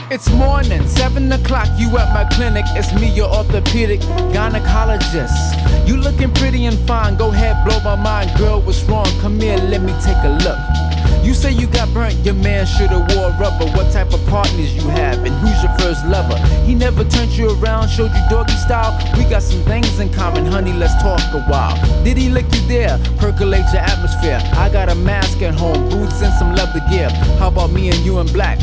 It's morning, 7 o'clock, you at my clinic. It's me, your orthopedic gynecologist. You looking pretty and fine, go ahead, blow my mind. Girl, what's wrong? Come here, let me take a look. You say you got burnt, your man should've wore rubber. What type of partners you have, and who's your first lover? He never turned you around, showed you doggy style? We got some things in common, honey, let's talk a while. Did he lick you there? Percolate your atmosphere. I got a mask at home, boots and some leather gear. How about me and you in black?